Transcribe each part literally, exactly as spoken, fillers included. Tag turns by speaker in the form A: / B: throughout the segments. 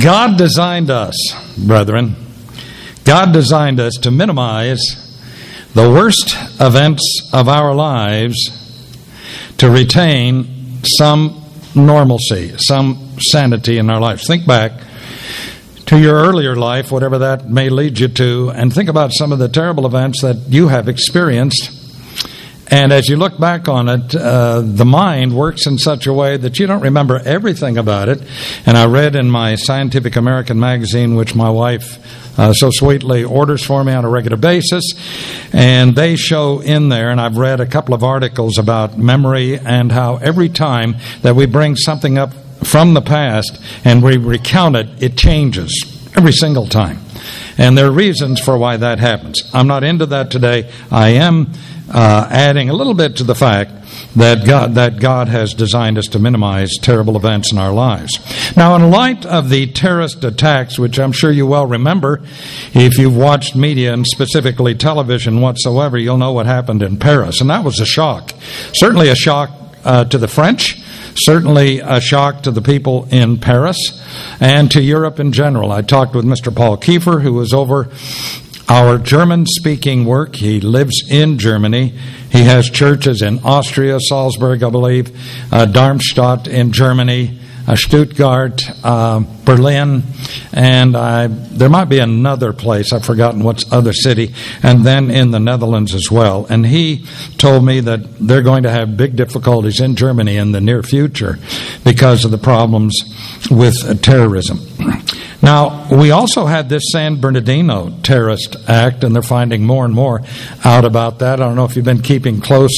A: God designed us, brethren, God designed us to minimize the worst events of our lives to retain some normalcy, some sanity in our lives. Think back to your earlier life, whatever that may lead you to, and think about some of the terrible events that you have experienced. And as you look back on it, uh, the mind works in such a way that you don't remember everything about it. And I read in my Scientific American magazine, which my wife uh, so sweetly orders for me on a regular basis, and they show in there, and I've read a couple of articles about memory and how every time that we bring something up from the past and we recount it, it changes every single time. And there are reasons for why that happens. I'm not into that today. I am uh, adding a little bit to the fact that God, that God has designed us to minimize terrible events in our lives. Now, in light of the terrorist attacks, which I'm sure you well remember, if you've watched media and specifically television whatsoever, you'll know what happened in Paris. And that was a shock. Certainly a shock uh, to the French. Certainly a shock to the people in Paris and to Europe in general. I talked with Mister Paul Kiefer, who was over our German-speaking work. He lives in Germany. He has churches in Austria, Salzburg, I believe, uh, Darmstadt in Germany, uh, Stuttgart, uh, Berlin, and I, there might be another place, I've forgotten what's other city, and then in the Netherlands as well. And he told me that they're going to have big difficulties in Germany in the near future because of the problems with uh, terrorism. Now, we also had this San Bernardino terrorist act, and they're finding more and more out about that. I don't know if you've been keeping close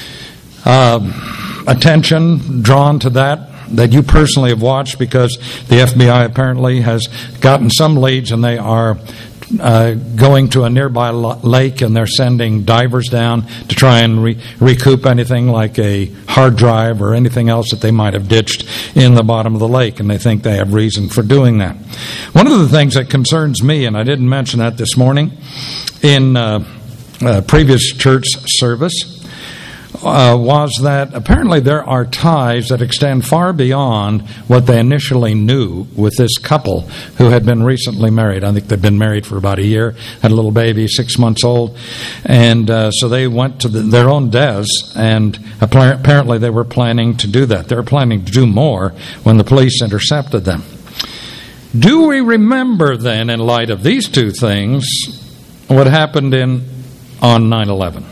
A: uh, attention drawn to that, that you personally have watched, because the F B I apparently has gotten some leads, and they are uh, going to a nearby lake, and they're sending divers down to try and re- recoup anything like a hard drive or anything else that they might have ditched in the bottom of the lake, and they think they have reason for doing that. One of the things that concerns me, and I didn't mention that this morning in uh, uh, previous church service, Uh, was that apparently there are ties that extend far beyond what they initially knew with this couple who had been recently married. I think they'd been married for about a year, had a little baby, six months old, and uh, so they went to the, their own deaths, and apparently they were planning to do that. They were planning to do more when the police intercepted them. Do we remember then, in light of these two things, what happened in on nine eleven?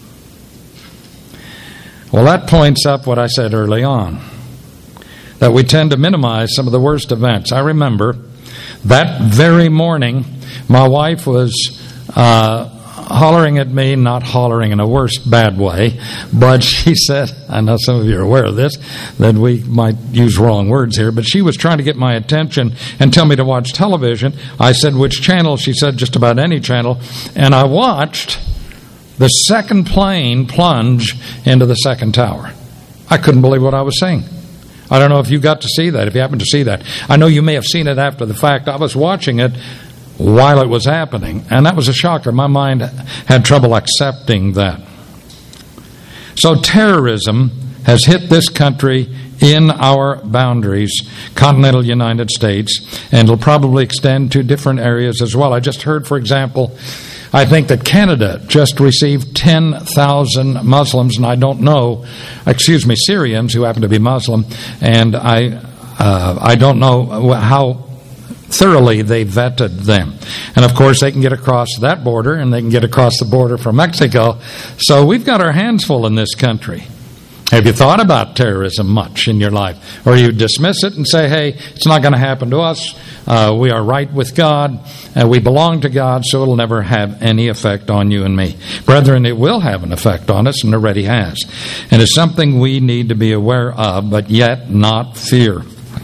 A: Well, that points up what I said early on, that we tend to minimize some of the worst events. I remember that very morning, my wife was uh, hollering at me, not hollering in a worse, bad way, but she said, I know some of you are aware of this, that we might use wrong words here, but she was trying to get my attention and tell me to watch television. I said, which channel? She said, just about any channel, and I watched the second plane plunge into the second tower. I couldn't believe what I was seeing. I don't know if you got to see that, if you happened to see that. I know you may have seen it after the fact. I was watching it while it was happening, and that was a shocker. My mind had trouble accepting that. So terrorism has hit this country in our boundaries, continental United States, and it'll probably extend to different areas as well. I just heard, for example, I think that Canada just received ten thousand Muslims, and I don't know, excuse me, Syrians who happen to be Muslim, and I uh, I don't know how thoroughly they vetted them. And of course, they can get across that border, and they can get across the border from Mexico. So we've got our hands full in this country. Have you thought about terrorism much in your life? Or you dismiss it and say, hey, it's not going to happen to us. Uh, we are right with God. Uh, we belong to God, so it'll never have any effect on you and me. Brethren, it will have an effect on us, and it already has. And it's something we need to be aware of, but yet not fear.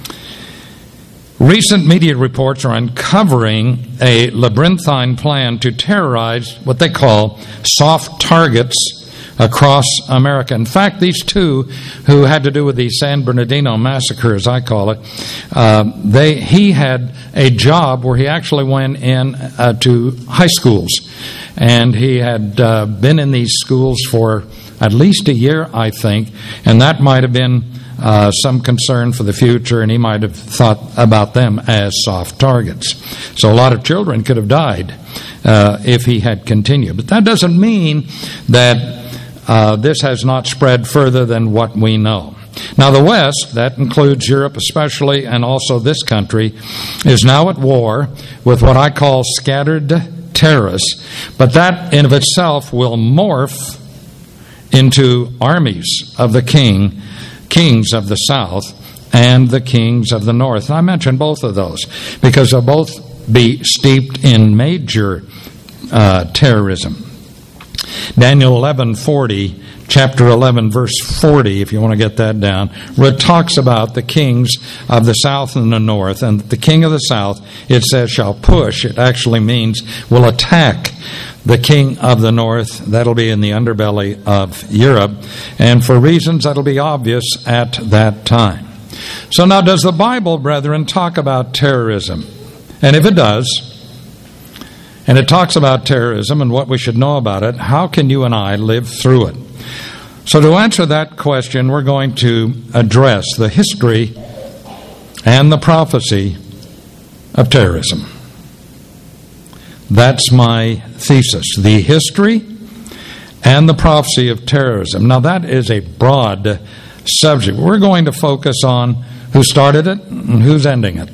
A: Recent media reports are uncovering a labyrinthine plan to terrorize what they call soft targets across America. In fact, these two who had to do with the San Bernardino massacre, as I call it, uh, they he had a job where he actually went in uh, to high schools. And he had uh, been in these schools for at least a year, I think, and that might have been uh, some concern for the future, and he might have thought about them as soft targets. So a lot of children could have died uh, if he had continued. But that doesn't mean that uh, this has not spread further than what we know. Now, the West, that includes Europe especially, and also this country, is now at war with what I call scattered terrorists. But that in of itself will morph into armies of the king, kings of the South and the kings of the North. And I mention both of those because they'll both be steeped in major uh, terrorism. Daniel eleven forty, chapter eleven, verse forty, if you want to get that down, where it talks about the kings of the south and the north. And the king of the south, it says, shall push. It actually means will attack the king of the north. That'll be in the underbelly of Europe. And for reasons that'll be obvious at that time. So now, does the Bible, brethren, talk about terrorism? And if it does, and it talks about terrorism and what we should know about it, how can you and I live through it? So to answer that question, we're going to address the history and the prophecy of terrorism. That's my thesis, the history and the prophecy of terrorism. Now that is a broad subject. We're going to focus on who started it and who's ending it.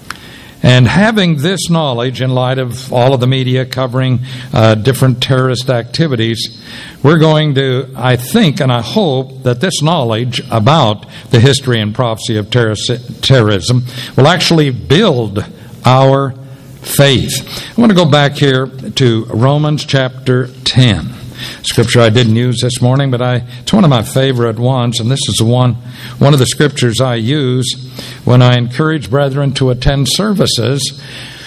A: And having this knowledge in light of all of the media covering uh, different terrorist activities, we're going to, I think and I hope that this knowledge about the history and prophecy of terrorist, terrorism will actually build our faith. I want to go back here to Romans chapter ten. Scripture I didn't use this morning, but I it's one of my favorite ones, and this is the one one of the scriptures I use when I encourage brethren to attend services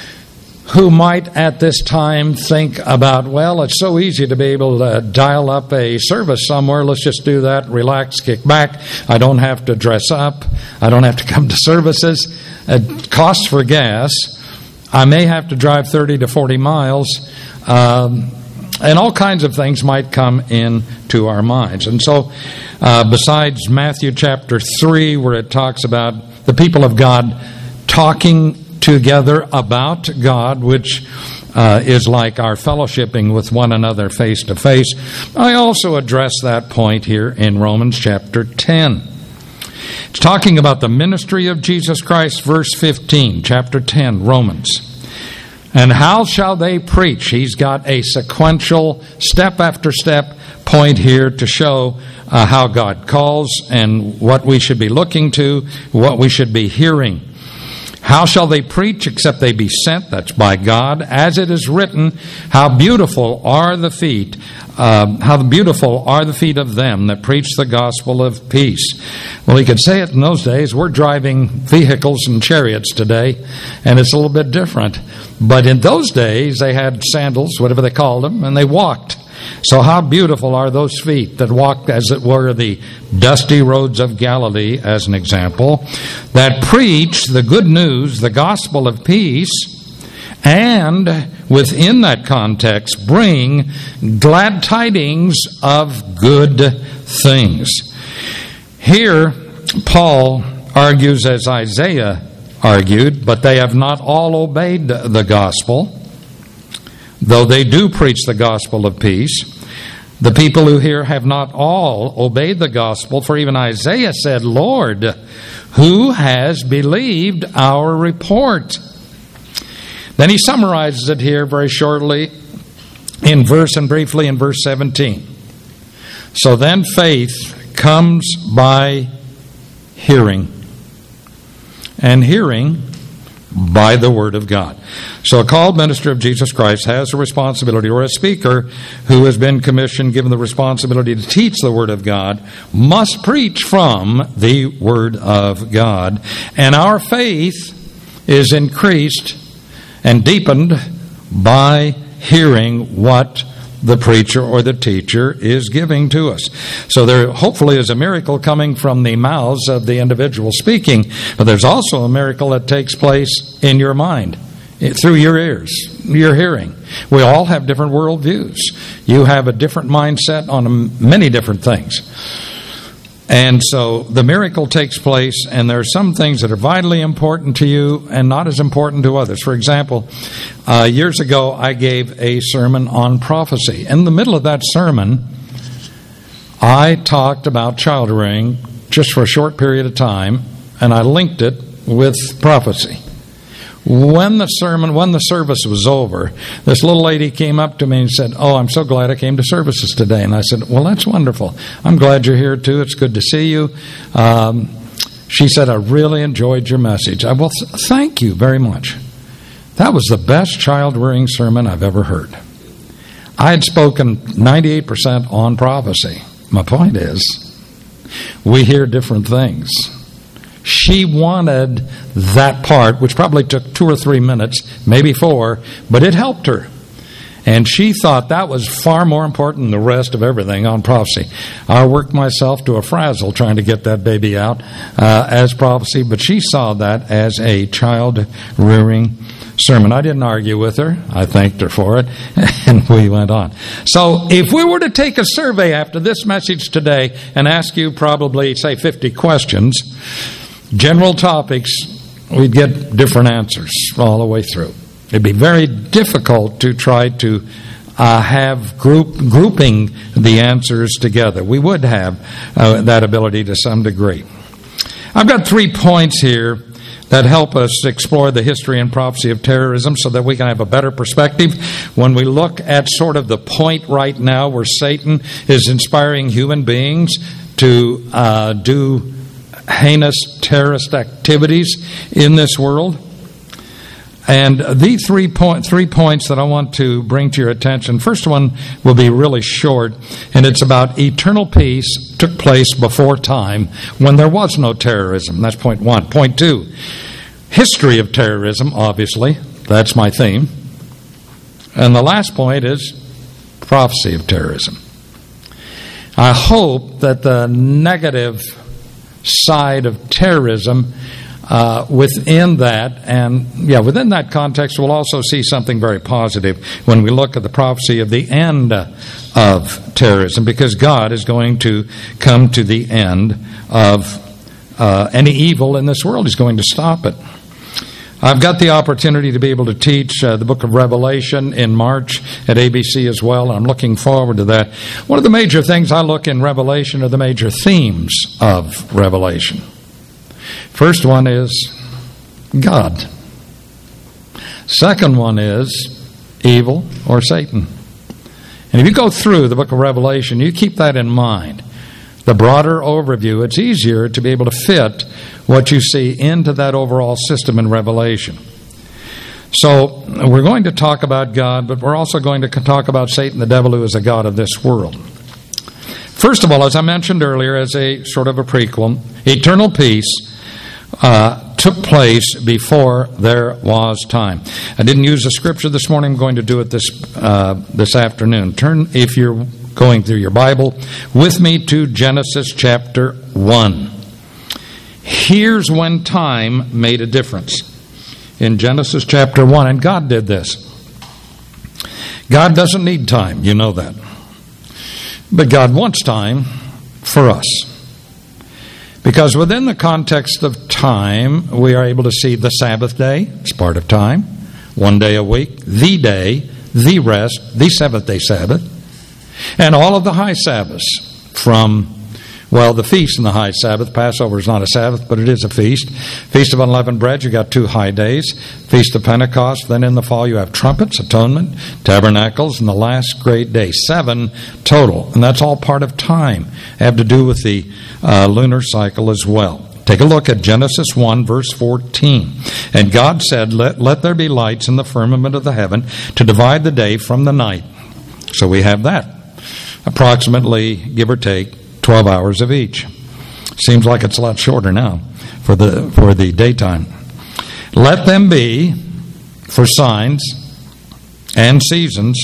A: who might at this time think about, well, it's so easy to be able to dial up a service somewhere. Let's just do that, relax, kick back. I don't have to dress up. I don't have to come to services. It costs for gas. I may have to drive thirty to forty miles. Um, And all kinds of things might come into our minds. And so, uh, besides Matthew chapter three, where it talks about the people of God talking together about God, which uh, is like our fellowshipping with one another face to face, I also address that point here in Romans chapter ten. It's talking about the ministry of Jesus Christ, verse fifteen, chapter ten, Romans. And how shall they preach? He's got a sequential, step after step point here to show uh, how God calls and what we should be looking to, what we should be hearing. How shall they preach except they be sent? That's by God. As it is written, how beautiful are the feet, uh, how beautiful are the feet of them that preach the gospel of peace. Well, he could say it in those days. We're driving vehicles and chariots today, and it's a little bit different. But in those days, they had sandals, whatever they called them, and they walked. So how beautiful are those feet that walked, as it were, the dusty roads of Galilee, as an example, that preach the good news, the gospel of peace, and within that context, bring glad tidings of good things. Here, Paul argues as Isaiah argued, but they have not all obeyed the gospel, though they do preach the gospel of peace. The people who here have not all obeyed the gospel, for even Isaiah said, Lord, who has believed our report? Then he summarizes it here very shortly in verse and briefly in verse seventeen. So then faith comes by hearing, and hearing by the Word of God. So a called minister of Jesus Christ has a responsibility, or a speaker who has been commissioned, given the responsibility to teach the Word of God, must preach from the Word of God. And our faith is increased and deepened by hearing what the preacher or the teacher is giving to us. So there hopefully is a miracle coming from the mouths of the individual speaking, but there's also a miracle that takes place in your mind, through your ears, your hearing. We all have different worldviews. You have a different mindset on many different things. And so the miracle takes place, and there are some things that are vitally important to you and not as important to others. For example, uh, years ago I gave a sermon on prophecy. In the middle of that sermon, I talked about child rearing just for a short period of time, and I linked it with prophecy. When the sermon, when the service was over, this little lady came up to me and said, "Oh, I'm so glad I came to services today." And I said, "Well, that's wonderful. I'm glad you're here too. It's good to see you." Um, she said, "I really enjoyed your message." I, well, th- thank you very much. That was the best child-rearing sermon I've ever heard. I had spoken ninety-eight percent on prophecy. My point is, we hear different things. She wanted that part, which probably took two or three minutes, maybe four, but it helped her. And she thought that was far more important than the rest of everything on prophecy. I worked myself to a frazzle trying to get that baby out uh, as prophecy, but she saw that as a child-rearing sermon. I didn't argue with her. I thanked her for it, and we went on. So if we were to take a survey after this message today and ask you probably, say, fifty questions, general topics, we'd get different answers all the way through. It'd be very difficult to try to uh, have group grouping the answers together. We would have uh, that ability to some degree. I've got three points here that help us explore the history and prophecy of terrorism so that we can have a better perspective when we look at sort of the point right now where Satan is inspiring human beings to uh, do heinous terrorist activities in this world. And the three point three points that I want to bring to your attention. First one will be really short, and it's about eternal peace took place before time when there was no terrorism. That's point one. Point two, history of terrorism, obviously. That's my theme. And the last point is prophecy of terrorism. I hope that the negative side of terrorism uh, within that, and yeah, within that context, we'll also see something very positive when we look at the prophecy of the end of terrorism, because God is going to come to the end of uh, any evil in this world. He's going to stop it. I've got the opportunity to be able to teach uh, the book of Revelation in March at A B C as well, and I'm looking forward to that. One of the major things I look in Revelation are the major themes of Revelation. First one is God. Second one is evil or Satan. And if you go through the book of Revelation, you keep that in mind. The broader overview, it's easier to be able to fit what you see into that overall system in Revelation. So we're going to talk about God, but we're also going to talk about Satan, the devil, who is a god of this world. First of all, as I mentioned earlier, as a sort of a prequel, eternal peace uh, took place before there was time. I didn't use a scripture this morning. I'm going to do it this uh, this afternoon. Turn, if you're going through your Bible, with me to Genesis chapter one. Here's when time made a difference. In Genesis chapter one, and God did this. God doesn't need time, you know that. But God wants time for us. Because within the context of time, we are able to see the Sabbath day, it's part of time, one day a week, the day, the rest, the seventh day Sabbath, and all of the high Sabbaths from, well, the feast and the high Sabbath. Passover is not a Sabbath, but it is a feast. Feast of Unleavened Bread, you got two high days. Feast of Pentecost, then in the fall you have trumpets, atonement, tabernacles, and the last great day. Seven total, and that's all part of time. Have to do with the uh, lunar cycle as well. Take a look at Genesis one, verse fourteen. And God said, let, let there be lights in the firmament of the heaven to divide the day from the night. So we have that. Approximately, give or take, twelve hours of each. Seems like it's a lot shorter now for the for the daytime. Let them be for signs and seasons,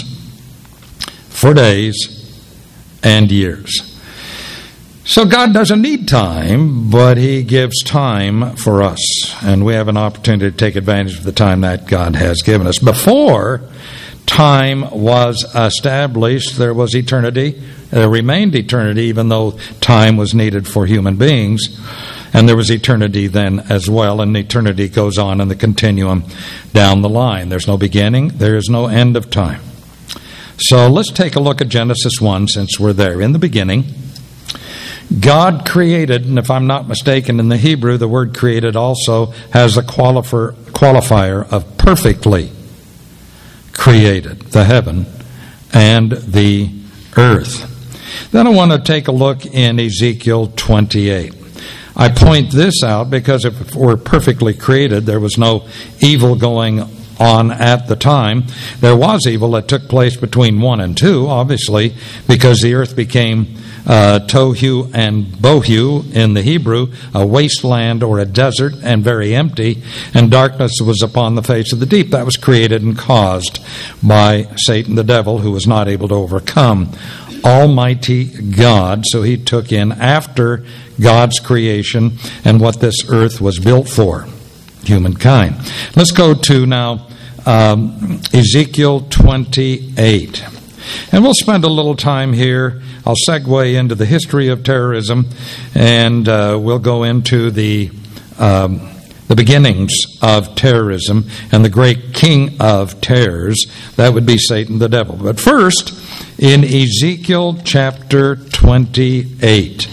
A: for days and years. So God doesn't need time, but He gives time for us. And we have an opportunity to take advantage of the time that God has given us. Before time was established, there was eternity. There remained eternity, even though time was needed for human beings. And there was eternity then as well, and eternity goes on in the continuum down the line. There's no beginning, there is no end of time. So let's take a look at Genesis one, since we're there. In the beginning, God created, and if I'm not mistaken, in the Hebrew, the word created also has a qualifier, qualifier of perfectly created, the heaven and the earth. Then I want to take a look in Ezekiel twenty-eight. I point this out because if we're perfectly created, there was no evil going on at the time. There was evil that took place between one and two, obviously, because the earth became uh, tohu and bohu in the Hebrew, a wasteland or a desert and very empty, and darkness was upon the face of the deep. That was created and caused by Satan the devil, who was not able to overcome Almighty God. So he took in after God's creation and what this earth was built for, humankind. Let's go to now um, Ezekiel twenty-eight. And we'll spend a little time here. I'll segue into the history of terrorism, and uh, we'll go into the um, the beginnings of terrorism and the great king of terrors. That would be Satan the devil. But first, in Ezekiel chapter twenty-eight.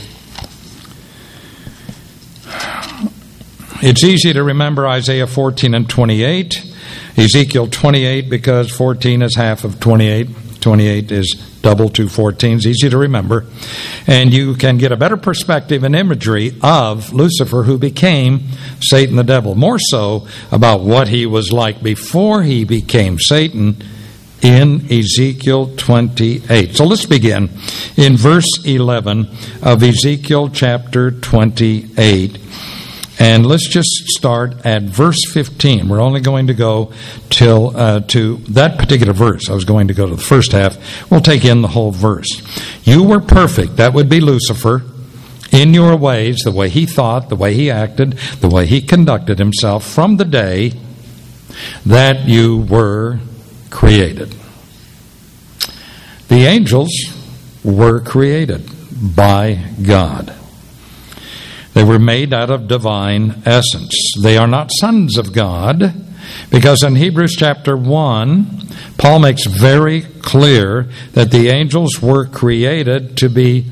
A: It's easy to remember Isaiah fourteen and twenty-eight. Ezekiel twenty-eight, because fourteen is half of twenty-eight. twenty-eight is double to fourteen. It's easy to remember. And you can get a better perspective and imagery of Lucifer, who became Satan the devil. More so about what he was like before he became Satan in Ezekiel twenty-eight. So let's begin in verse eleven of Ezekiel chapter twenty-eight. And let's just start at verse fifteen. We're only going to go till uh, to that particular verse. I was going to go to the first half. We'll take in the whole verse. You were perfect. That would be Lucifer. In your ways, the way he thought, the way he acted, the way he conducted himself from the day that you were created. The angels were created by God. They were made out of divine essence. They are not sons of God, because in Hebrews chapter one, Paul makes very clear that the angels were created to be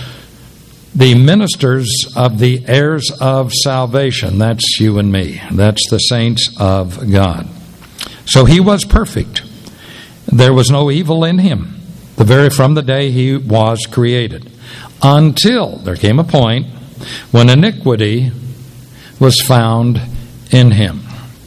A: the ministers of the heirs of salvation. That's you and me. That's the saints of God. So he was perfect. There was no evil in him, the very from the day he was created, until there came a point when iniquity was found in him.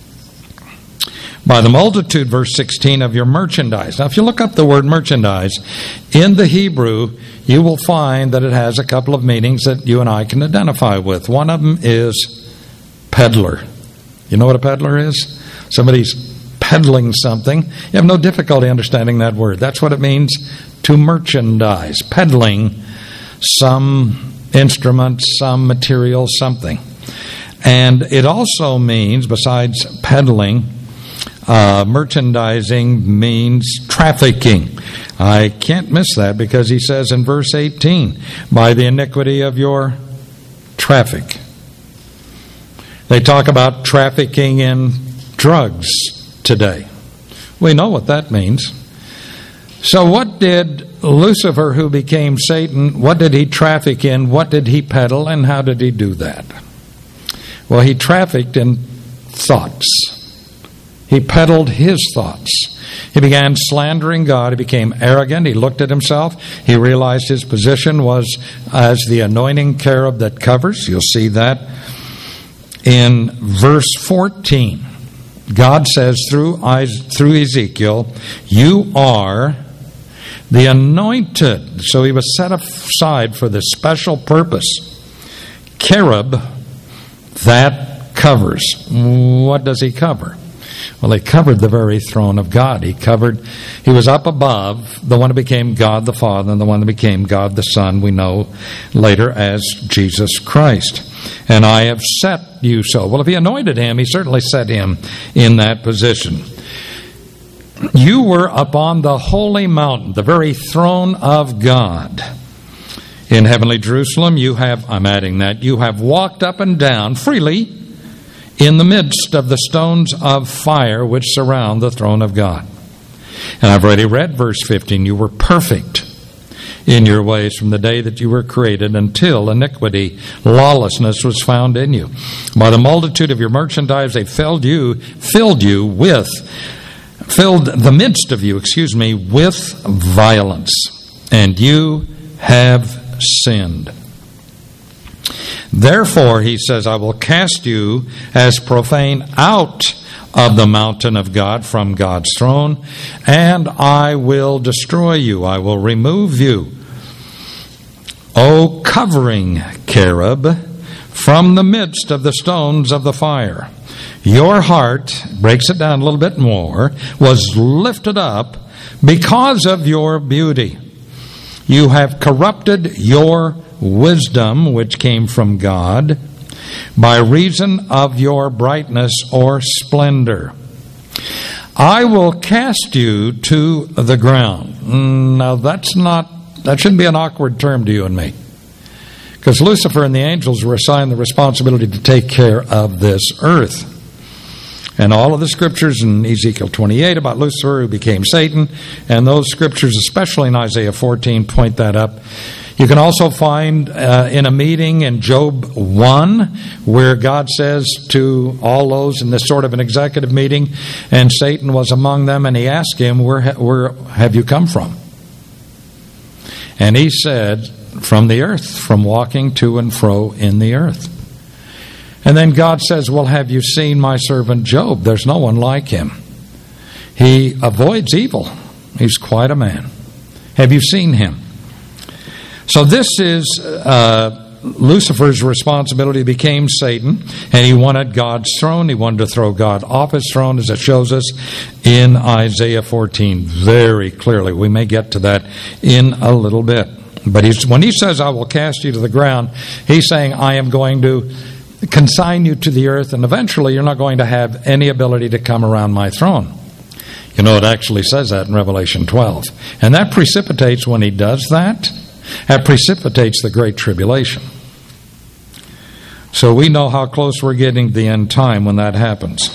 A: By the multitude, verse sixteen, of your merchandise. Now, if you look up the word merchandise in the Hebrew, you will find that it has a couple of meanings that you and I can identify with. One of them is peddler. You know what a peddler is? Somebody's peddling something. You have no difficulty understanding that word. That's what it means to merchandise. Peddling some instrument, some material, something. And it also means, besides peddling, uh, merchandising means trafficking. I can't miss that, because he says in verse eighteen, by the iniquity of your traffic. They talk about trafficking in drugs today. We know what that means. So what did Lucifer, who became Satan, what did he traffic in? What did he peddle? And how did he do that? Well, he trafficked in thoughts. He peddled his thoughts. He began slandering God. He became arrogant. He looked at himself. He realized his position was as the anointing cherub that covers. You'll see that in verse fourteen. God says through through Ezekiel, you are the anointed. So he was set aside for this special purpose. Cherub that covers. What does he cover? Well, he covered the very throne of God. He covered, he was up above the one who became God the Father and the one that became God the Son, we know later as Jesus Christ. And I have set you so. Well, if he anointed him, he certainly set him in that position. You were upon the holy mountain, the very throne of God. In heavenly Jerusalem, you have, I'm adding that, you have walked up and down freely in the midst of the stones of fire which surround the throne of God. And I've already read verse fifteen. You were perfect in your ways from the day that you were created until iniquity, lawlessness was found in you. By the multitude of your merchandise, they filled you, filled you with, filled the midst of you, excuse me, with violence. And you have sinned. Therefore, he says, I will cast you as profane out of the mountain of God from God's throne, and I will destroy you. I will remove you, O covering cherub, from the midst of the stones of the fire. Your heart, breaks it down a little bit more, was lifted up because of your beauty. You have corrupted your wisdom, which came from God, by reason of your brightness or splendor. I will cast you to the ground. Now, that's not, that shouldn't be an awkward term to you and me, because Lucifer and the angels were assigned the responsibility to take care of this earth. And all of the scriptures in Ezekiel twenty-eight about Lucifer who became Satan, and those scriptures, especially in Isaiah fourteen, point that up. You can also find uh, in a meeting in Job one where God says to all those in this sort of an executive meeting, and Satan was among them, and he asked him, where, ha- where have you come from? And he said, from the earth, from walking to and fro in the earth. And then God says, well, have you seen my servant Job? There's no one like him. He avoids evil. He's quite a man. Have you seen him? So this is uh, Lucifer's responsibility. He became Satan, and he wanted God's throne. He wanted to throw God off his throne, as it shows us in Isaiah fourteen very clearly. We may get to that in a little bit. But he's, when he says, I will cast you to the ground, he's saying, I am going to consign you to the earth, and eventually you're not going to have any ability to come around my throne. You know, it actually says that in Revelation twelve. And that precipitates, when he does that, that precipitates the Great Tribulation. So we know how close we're getting to the end time when that happens.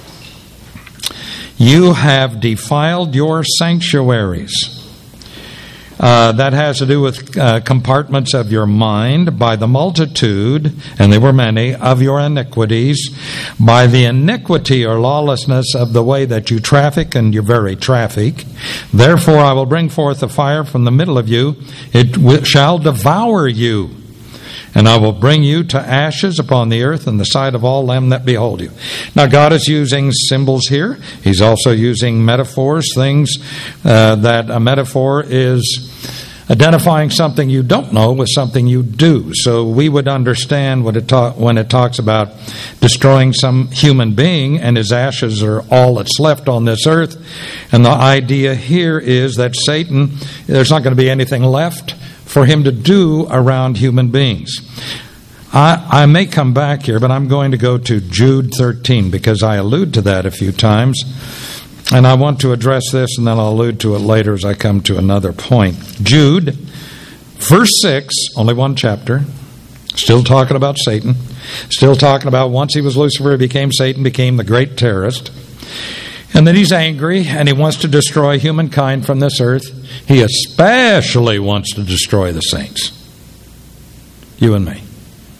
A: You have defiled your sanctuaries. Uh, that has to do with uh, compartments of your mind by the multitude, and they were many, of your iniquities, by the iniquity or lawlessness of the way that you traffic and your very traffic. Therefore I will bring forth a fire from the middle of you. It w- shall devour you. And I will bring you to ashes upon the earth in the sight of all them that behold you. Now, God is using symbols here. He's also using metaphors, things uh, that a metaphor is identifying something you don't know with something you do. So we would understand what it ta- when it talks about destroying some human being and his ashes are all that's left on this earth. And the idea here is that Satan, there's not going to be anything left for him to do around human beings. I, I may come back here, but I'm going to go to Jude thirteen because I allude to that a few times. And I want to address this, and then I'll allude to it later as I come to another point. Jude, verse six, only one chapter, still talking about Satan, still talking about once he was Lucifer, he became Satan, became the great terrorist. And then he's angry, and he wants to destroy humankind from this earth. He especially wants to destroy the saints. You and me.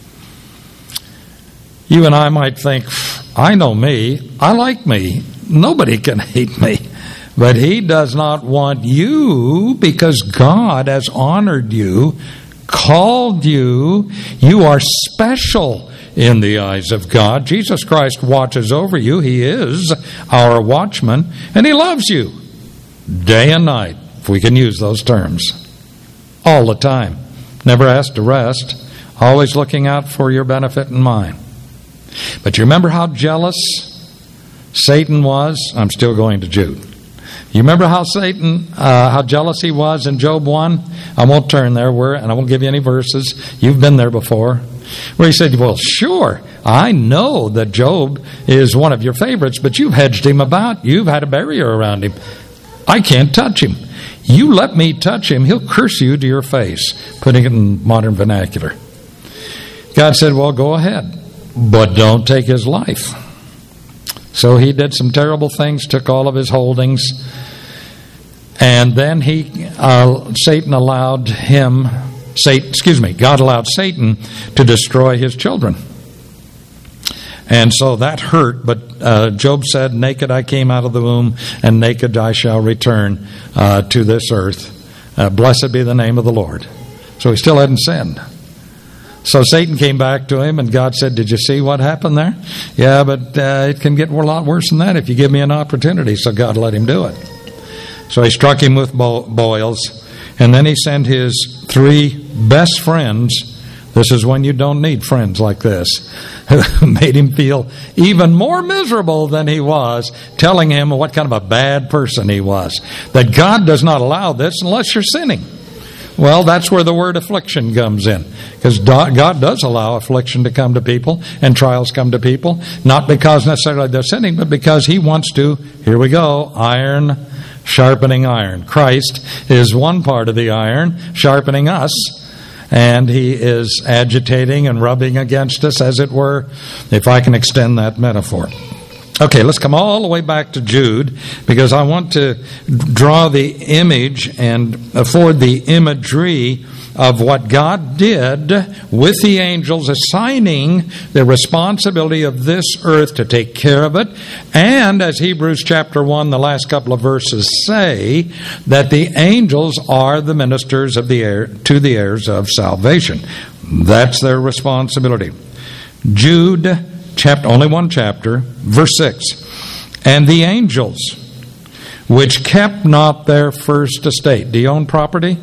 A: You and I might think, I know me, I like me, nobody can hate me. But he does not want you because God has honored you, called you. You are special in the eyes of God. Jesus Christ watches over you. He is our watchman, and he loves you day and night, if we can use those terms, all the time. Never has to rest, always looking out for your benefit and mine. But you remember how jealous Satan was? I'm still going to Jude. You remember how Satan, uh, how jealous he was in Job one? I won't turn there, where, and I won't give you any verses. You've been there before. Where he said, well, sure, I know that Job is one of your favorites, but you've hedged him about. You've had a barrier around him. I can't touch him. You let me touch him, he'll curse you to your face, putting it in modern vernacular. God said, well, go ahead, but don't take his life. So he did some terrible things, took all of his holdings, and then he, uh, Satan allowed him, Satan, excuse me, God allowed Satan to destroy his children. And so that hurt, but uh, Job said, naked I came out of the womb, and naked I shall return uh, to this earth. Uh, blessed be the name of the Lord. So he still hadn't sinned. So Satan came back to him, and God said, did you see what happened there? Yeah, but uh, it can get a lot worse than that if you give me an opportunity. So God let him do it. So he struck him with bo- boils, and then he sent his three best friends. This is when you don't need friends like this, who made him feel even more miserable than he was, telling him what kind of a bad person he was. That God does not allow this unless you're sinning. Well, that's where the word affliction comes in. Because God does allow affliction to come to people and trials come to people, not because necessarily they're sinning, but because he wants to, here we go, iron sharpening iron. Christ is one part of the iron, sharpening us, and he is agitating and rubbing against us, as it were, if I can extend that metaphor. Okay, let's come all the way back to Jude, because I want to draw the image and afford the imagery of what God did with the angels, assigning the responsibility of this earth to take care of it. And as Hebrews chapter one, the last couple of verses say, that the angels are the ministers of the heir, to the heirs of salvation. That's their responsibility. Jude chapter, only one chapter, verse six. And the angels which kept not their first estate. Do you own property?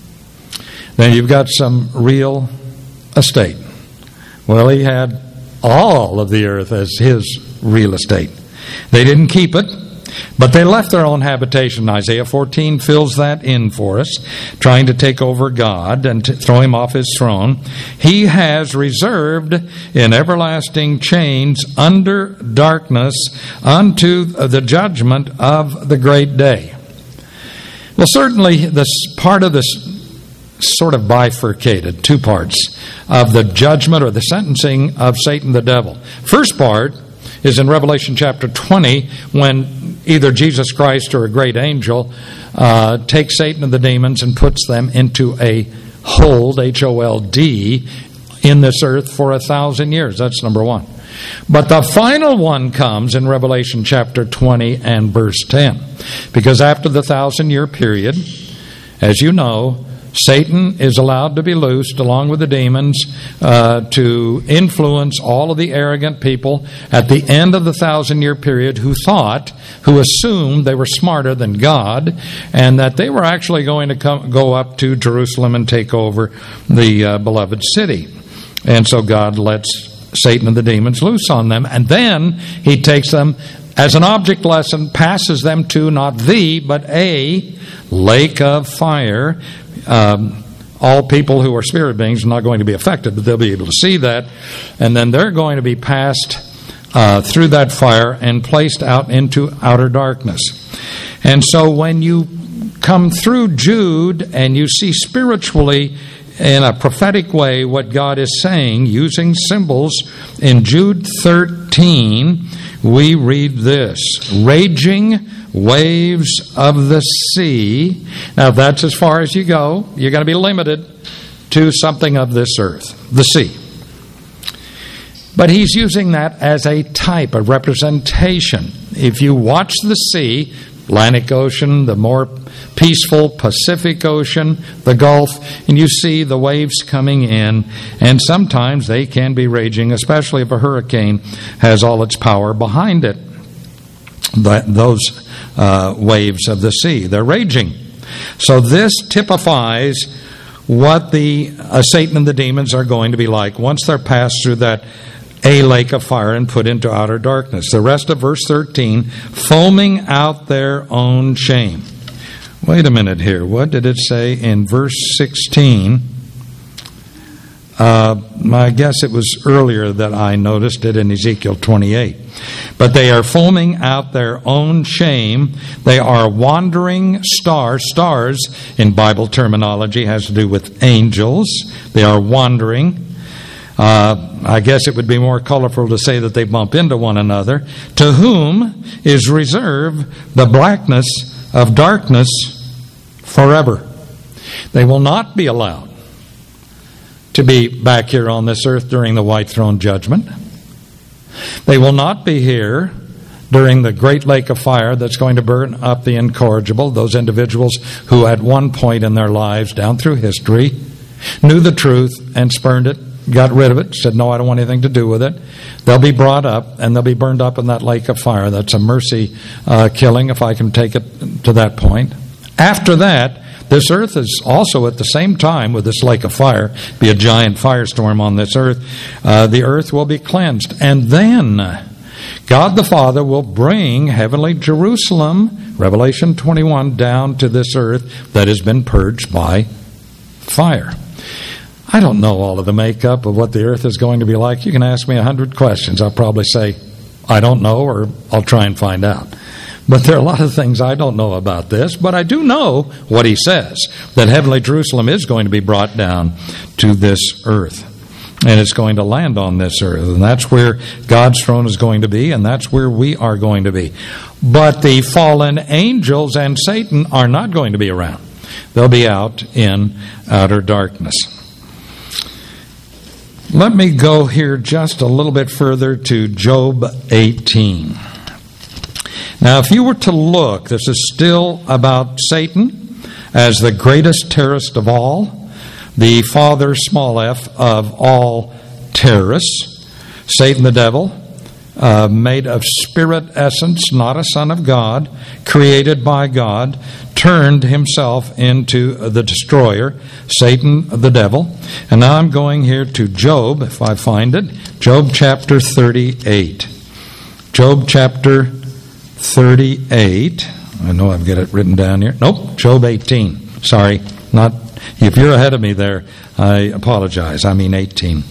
A: Then you've got some real estate. Well, he had all of the earth as his real estate. They didn't keep it, but they left their own habitation. Isaiah fourteen fills that in for us, trying to take over God and to throw him off his throne. He has reserved in everlasting chains under darkness unto the judgment of the great day. Well, certainly this part of this sort of bifurcated, two parts of the judgment or the sentencing of Satan the devil. First part is in Revelation chapter twenty, when either Jesus Christ or a great angel uh, takes Satan and the demons and puts them into a hold, H O L D, in this earth for a thousand years. That's number one. But the final one comes in Revelation chapter twenty and verse ten. Because after the thousand year period, as you know, Satan is allowed to be loosed along with the demons uh, to influence all of the arrogant people at the end of the thousand year period who thought, who assumed they were smarter than God, and that they were actually going to come, go up to Jerusalem and take over the uh, beloved city. And so God lets Satan and the demons loose on them, and then he takes them as an object lesson, passes them to not the, but a lake of fire. Um, all people who are spirit beings are not going to be affected, but they'll be able to see that. And then they're going to be passed uh, through that fire and placed out into outer darkness. And so when you come through Jude and you see spiritually in a prophetic way what God is saying using symbols, in Jude thirteen we read this: raging waves of the sea. Now that's as far as you go. You're going to be limited to something of this earth, the sea. But he's using that as a type, a representation. If you watch the sea, Atlantic Ocean, the more peaceful Pacific Ocean, the Gulf, and you see the waves coming in, and sometimes they can be raging, especially if a hurricane has all its power behind it. That, those uh, waves of the sea, they're raging. So this typifies what the uh, Satan and the demons are going to be like once they're passed through that a lake of fire and put into outer darkness. The rest of verse thirteen, foaming out their own shame. Wait a minute here. What did it say in verse sixteen? Uh, I guess it was earlier that I noticed it in Ezekiel twenty-eight. But they are foaming out their own shame. They are wandering stars. Stars, in Bible terminology, has to do with angels. They are wandering. Uh, I guess it would be more colorful to say that they bump into one another. To whom is reserved the blackness of darkness forever. They will not be allowed to be back here on this earth during the white throne judgment. They will not be here during the great lake of fire that's going to burn up the incorrigible, those individuals who at one point in their lives down through history knew the truth and spurned it, got rid of it, said, no, I don't want anything to do with it. They'll be brought up and they'll be burned up in that lake of fire. That's a mercy uh, killing, if I can take it to that point. After that, this earth is also at the same time with this lake of fire, be a giant firestorm on this earth. Uh, the earth will be cleansed. And then God the Father will bring heavenly Jerusalem, Revelation twenty-one, down to this earth that has been purged by fire. I don't know all of the makeup of what the earth is going to be like. You can ask me a hundred questions. I'll probably say, I don't know, or I'll try and find out. But there are a lot of things I don't know about this, but I do know what he says, that heavenly Jerusalem is going to be brought down to this earth. And it's going to land on this earth. And that's where God's throne is going to be, and that's where we are going to be. But the fallen angels and Satan are not going to be around. They'll be out in outer darkness. Let me go here just a little bit further to Job eighteen. Now, if you were to look, this is still about Satan as the greatest terrorist of all, the father, small f, of all terrorists. Satan the devil, uh, made of spirit essence, not a son of God, created by God, turned himself into the destroyer, Satan the devil. And now I'm going here to Job, if I find it. Job chapter thirty-eight. Job chapter thirty-eight. I know I've got it written down here. Nope, Job eighteen. Sorry, not. If you're ahead of me there, I apologize. I mean eighteen.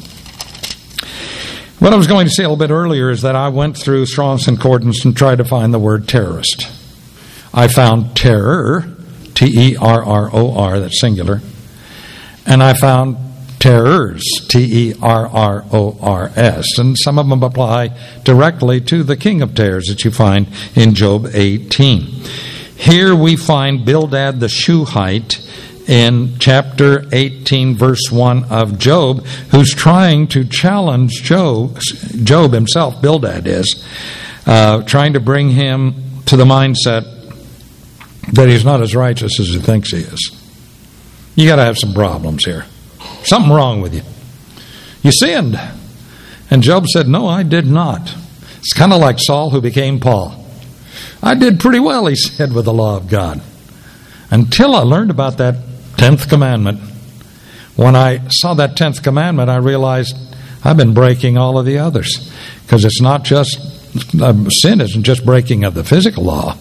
A: What I was going to say a little bit earlier is that I went through Strong's Concordance and tried to find the word terrorist. I found terror, T E R R O R, that's singular, and I found terrors, T E R R O R S, and some of them apply directly to the king of terrors that you find in Job eighteen. Here we find Bildad the Shuhite in chapter eighteen, verse one of Job, who's trying to challenge Job, Job himself, Bildad is, uh, trying to bring him to the mindset that he's not as righteous as he thinks he is. You got to have some problems here. Something wrong with you. You sinned. And Job said, no, I did not. It's kind of like Saul who became Paul. I did pretty well, he said, with the law of God. Until I learned about that tenth commandment. When I saw that tenth commandment, I realized I've been breaking all of the others. Because it's not just, uh, sin isn't just breaking of the physical law.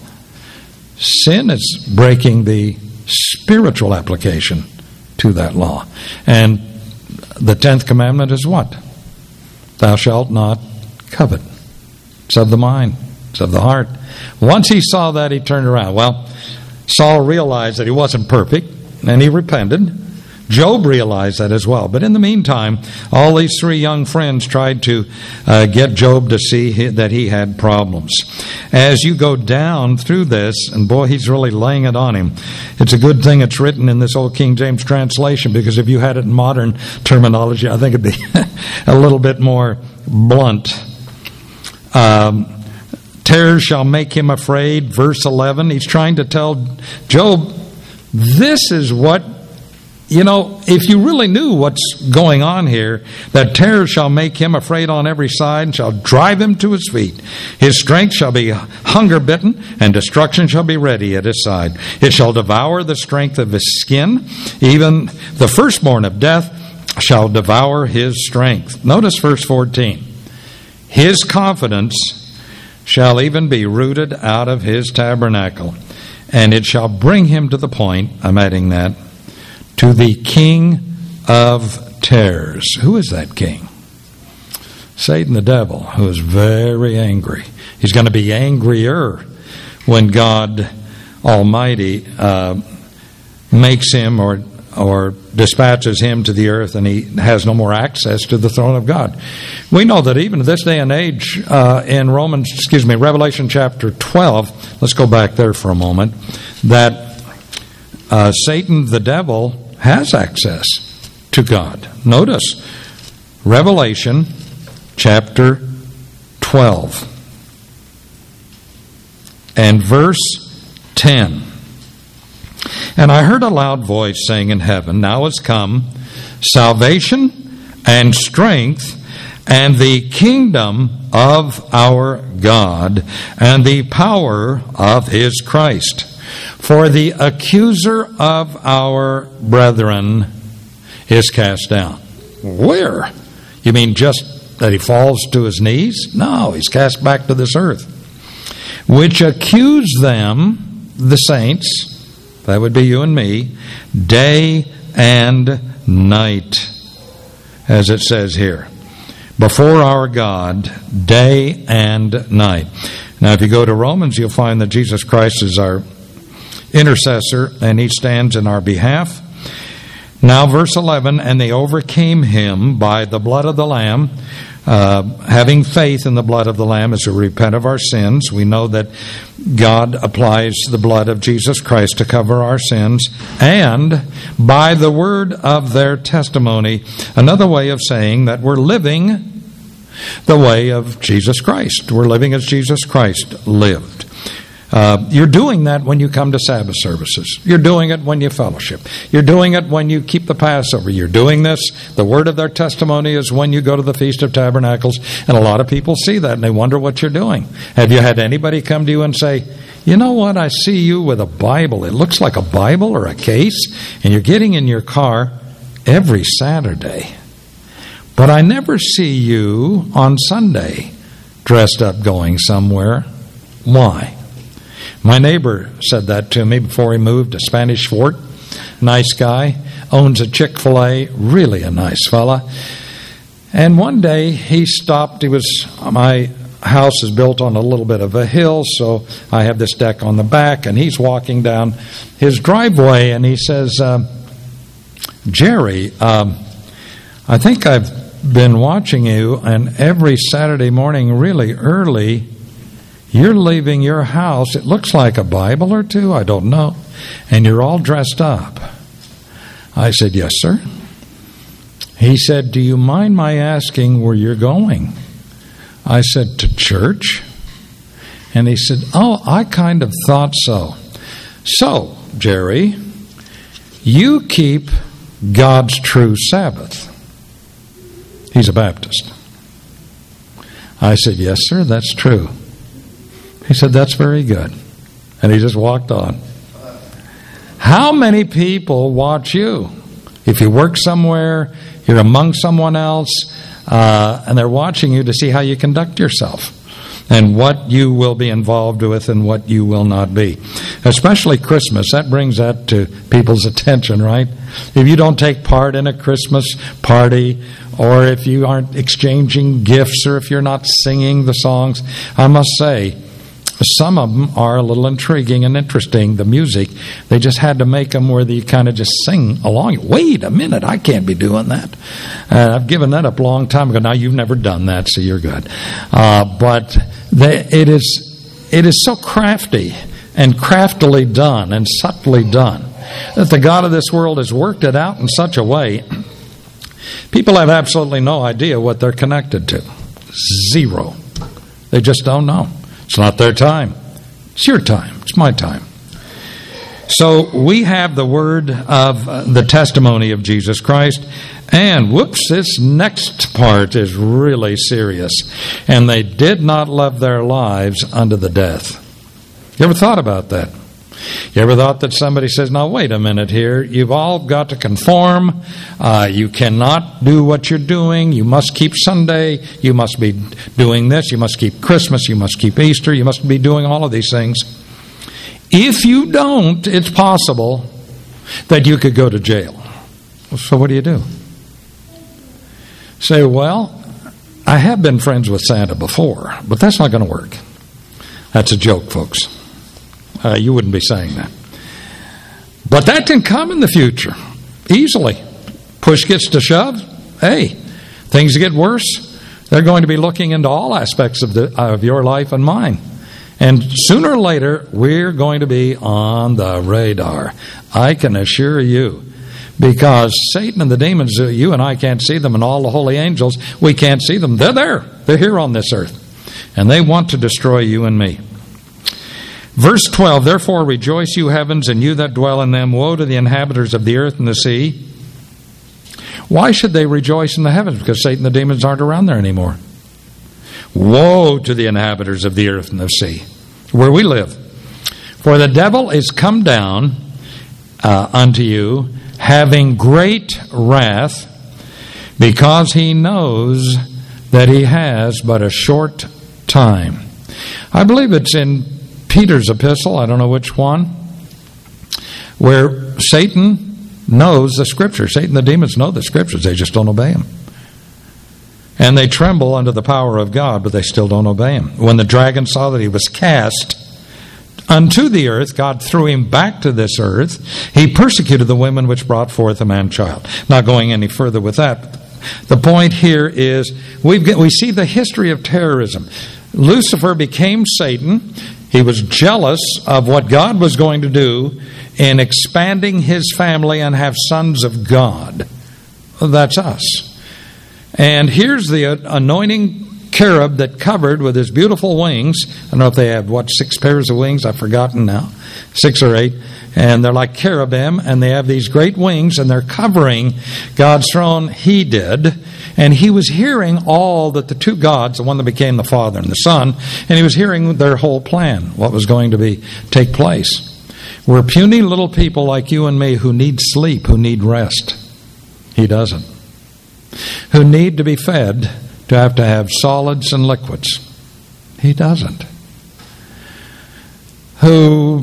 A: Sin is breaking the spiritual application to that law. And the tenth commandment is what? Thou shalt not covet. It's of the mind. It's of the heart. Once he saw that, he turned around. Well, Saul realized that he wasn't perfect, and he repented. Job realized that as well. But in the meantime, all these three young friends tried to uh, get Job to see he, that he had problems. As you go down through this, and boy, he's really laying it on him. It's a good thing it's written in this old King James translation, because if you had it in modern terminology, I think it'd be a little bit more blunt. Um, Terror shall make him afraid. Verse eleven, he's trying to tell Job, this is what, you know, if you really knew what's going on here, that terror shall make him afraid on every side and shall drive him to his feet. His strength shall be hunger bitten, and destruction shall be ready at his side. It shall devour the strength of his skin. Even the firstborn of death shall devour his strength. Notice verse fourteen. His confidence shall even be rooted out of his tabernacle, and it shall bring him to the point, I'm adding that, to the king of terrors. Who is that king? Satan the devil, who is very angry. He's going to be angrier when God Almighty uh, makes him or or dispatches him to the earth, and he has no more access to the throne of God. We know that even this day and age, uh, in Romans, excuse me, Revelation chapter twelve, let's go back there for a moment, that uh, Satan, the devil, has access to God. Notice, Revelation chapter twelve and verse ten. And I heard a loud voice saying in heaven, now is come salvation and strength and the kingdom of our God and the power of his Christ. For the accuser of our brethren is cast down. Where? You mean just that he falls to his knees? No, he's cast back to this earth. Which accuse them, the saints, that would be you and me, day and night, as it says here, before our God, day and night. Now, if you go to Romans, you'll find that Jesus Christ is our intercessor, and he stands in our behalf. Now, verse eleven, and they overcame him by the blood of the Lamb, uh, having faith in the blood of the Lamb as we repent of our sins. We know that God applies the blood of Jesus Christ to cover our sins, and by the word of their testimony, another way of saying that we're living the way of Jesus Christ. We're living as Jesus Christ lived. Uh, you're doing that when you come to Sabbath services. You're doing it when you fellowship. You're doing it when you keep the Passover. You're doing this. The word of their testimony is when you go to the Feast of Tabernacles. And a lot of people see that and they wonder what you're doing. Have you had anybody come to you and say, you know what, I see you with a Bible. It looks like a Bible or a case. And you're getting in your car every Saturday. But I never see you on Sunday dressed up going somewhere. Why? My neighbor said that to me before he moved to Spanish Fort. Nice guy, owns a Chick-fil-A, really a nice fella. And one day he stopped. He was, my house is built on a little bit of a hill, so I have this deck on the back, and he's walking down his driveway, and he says, uh, Jerry, um, I think I've been watching you, and every Saturday morning really early, you're leaving your house, it looks like a Bible or two, I don't know, and you're all dressed up. I said, yes, sir. He said, do you mind my asking where you're going? I said, to church. And he said, oh, I kind of thought so. So, Jerry, you keep God's true Sabbath. He's a Baptist. I said, yes, sir, that's true. He said, that's very good. And he just walked on. How many people watch you? If you work somewhere, you're among someone else, uh, and they're watching you to see how you conduct yourself and what you will be involved with and what you will not be. Especially Christmas. That brings that to people's attention, right? If you don't take part in a Christmas party, or if you aren't exchanging gifts, or if you're not singing the songs, I must say, some of them are a little intriguing and interesting, the music. They just had to make them where you kind of just sing along. Wait a minute, I can't be doing that. Uh, I've given that up a long time ago. Now, you've never done that, so you're good. Uh, but they, it is it is so crafty and craftily done and subtly done that the God of this world has worked it out in such a way, people have absolutely no idea what they're connected to. Zero. They just don't know. It's not their time. It's your time. It's my time. So we have the word of uh, the testimony of Jesus Christ. And whoops, this next part is really serious. And they did not love their lives unto the death. You ever thought about that? You ever thought that somebody says, now wait a minute here, you've all got to conform, uh, you cannot do what you're doing, you must keep Sunday, you must be doing this, you must keep Christmas, you must keep Easter, you must be doing all of these things. If you don't, it's possible that you could go to jail. So what do you do? Say, well, I have been friends with Santa before, but that's not going to work. That's a joke, folks. Uh, you wouldn't be saying that. But that can come in the future, easily. Push gets to shove. Hey, things get worse. They're going to be looking into all aspects of the of your life and mine. And sooner or later, we're going to be on the radar. I can assure you. Because Satan and the demons, you and I can't see them, and all the holy angels, we can't see them. They're there. They're here on this earth. And they want to destroy you and me. Verse twelve, therefore rejoice, you heavens, and you that dwell in them. Woe to the inhabitants of the earth and the sea. Why should they rejoice in the heavens? Because Satan and the demons aren't around there anymore. Woe to the inhabitants of the earth and the sea, where we live. For the devil is come down uh, unto you, having great wrath, because he knows that he has but a short time. I believe it's in Peter's epistle, I don't know which one, where Satan knows the Scriptures. Satan, the demons know the Scriptures, they just don't obey him. And they tremble under the power of God, but they still don't obey him. When the dragon saw that he was cast unto the earth, God threw him back to this earth. He persecuted the women which brought forth a man-child. Not going any further with that. The point here is we've got, we see the history of terrorism. Lucifer became Satan. He was jealous of what God was going to do in expanding his family and have sons of God. That's us. And here's the anointing cherub that covered with his beautiful wings. I don't know if they have, what, six pairs of wings? I've forgotten now. Six or eight. And they're like cherubim, and they have these great wings, and they're covering God's throne. He did. And he was hearing all that the two gods, the one that became the Father and the Son, and he was hearing their whole plan, what was going to be take place. We're puny little people like you and me who need sleep, who need rest. He doesn't. Who need to be fed, to have to have solids and liquids. He doesn't. Who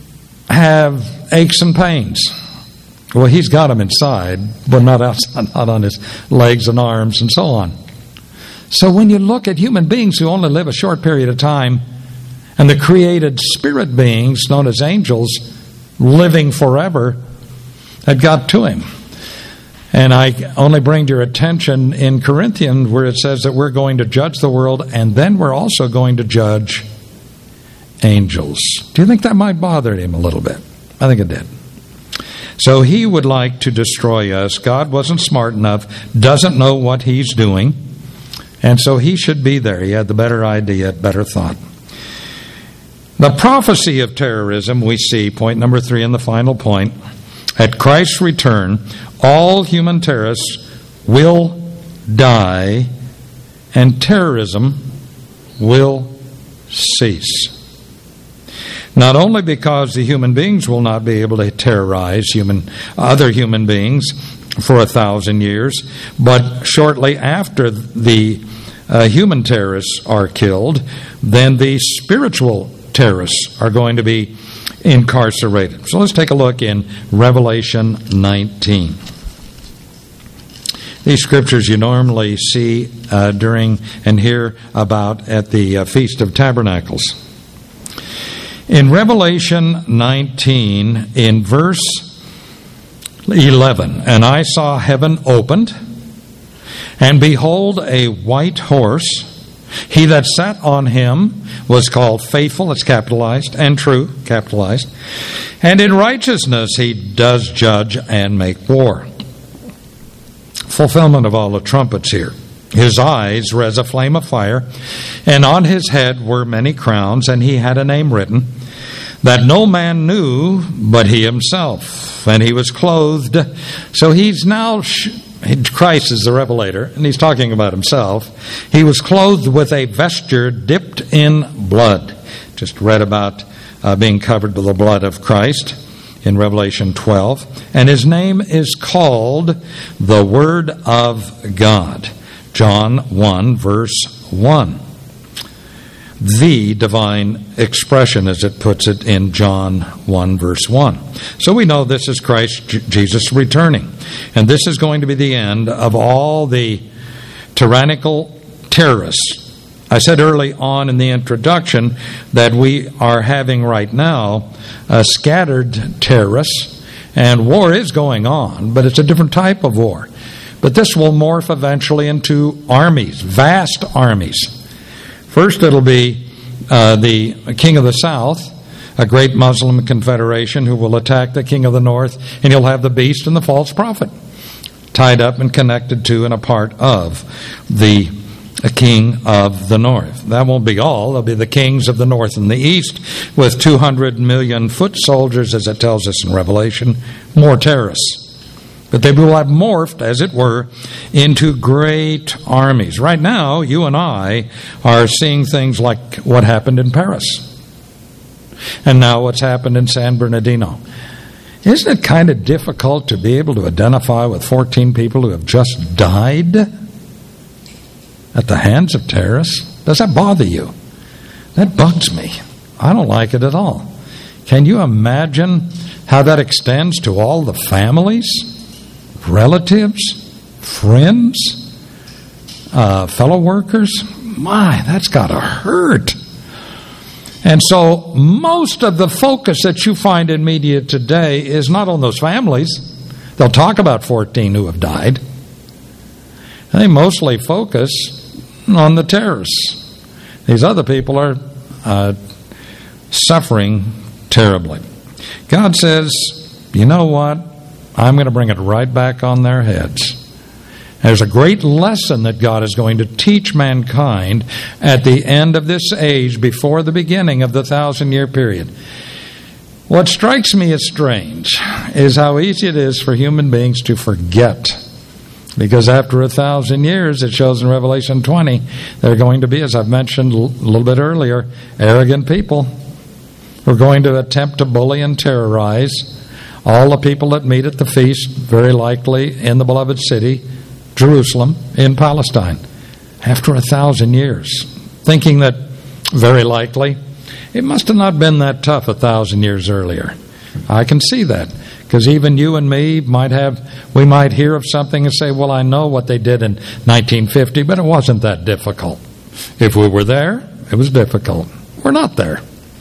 A: have aches and pains. Well, he's got them inside, but not outside, not on his legs and arms and so on. So when you look at human beings who only live a short period of time, and the created spirit beings known as angels living forever, that got to him. And I only bring to your attention in Corinthians where it says that we're going to judge the world, and then we're also going to judge angels. Do you think that might bother him a little bit? I think it did. So he would like to destroy us. God wasn't smart enough, doesn't know what he's doing, and so he should be there. He had the better idea, better thought. The prophecy of terrorism we see, point number three and the final point, at Christ's return, all human terrorists will die and terrorism will cease. Not only because the human beings will not be able to terrorize human other human beings for a thousand years, but shortly after the uh, human terrorists are killed, then the spiritual terrorists are going to be incarcerated. So let's take a look in Revelation nineteen. These scriptures you normally see uh, during and hear about at the uh, Feast of Tabernacles. In Revelation nineteen, in verse eleven, and I saw heaven opened, and behold, a white horse. He that sat on him was called Faithful, it's capitalized, and True, capitalized. And in righteousness he does judge and make war. Fulfillment of all the trumpets here. His eyes were as a flame of fire, and on his head were many crowns, and he had a name written that no man knew but he himself. And he was clothed. So he's now... Sh- Christ is the revelator, and he's talking about himself. He was clothed with a vesture dipped in blood. Just read about uh, being covered with the blood of Christ in Revelation twelve. And his name is called the Word of God. John one, verse one. The divine expression, as it puts it in John one, verse one. So we know this is Christ Jesus returning. And this is going to be the end of all the tyrannical terrorists. I said early on in the introduction that we are having right now uh, scattered terrorists, and war is going on, but it's a different type of war. But this will morph eventually into armies, vast armies. First it'll be uh, the king of the south, a great Muslim confederation who will attack the king of the north, and you'll have the beast and the false prophet tied up and connected to and a part of the king of the north. That won't be all. There'll be the kings of the north and the east with two hundred million foot soldiers, as it tells us in Revelation, more terrorists. But they will have morphed, as it were, into great armies. Right now, you and I are seeing things like what happened in Paris. And now what's happened in San Bernardino. Isn't it kind of difficult to be able to identify with fourteen people who have just died at the hands of terrorists? Does that bother you? That bugs me. I don't like it at all. Can you imagine how that extends to all the families, relatives, friends, uh, fellow workers? My, that's got to hurt. And so most of the focus that you find in media today is not on those families. They'll talk about fourteen who have died. They mostly focus on the terrorists. These other people are uh, suffering terribly. God says, you know what? I'm going to bring it right back on their heads. There's a great lesson that God is going to teach mankind at the end of this age before the beginning of the thousand-year period. What strikes me as strange is how easy it is for human beings to forget. Because after a thousand years, it shows in Revelation twenty, they're going to be, as I've mentioned a little bit earlier, arrogant people who are going to attempt to bully and terrorize all the people that meet at the feast, very likely in the beloved city, Jerusalem, in Palestine, after a thousand years, thinking that very likely it must have not been that tough a thousand years earlier. I can see that, because even you and me might have, we might hear of something and say, well, I know what they did in nineteen fifty, but it wasn't that difficult. If we were there, it was difficult. We're not there.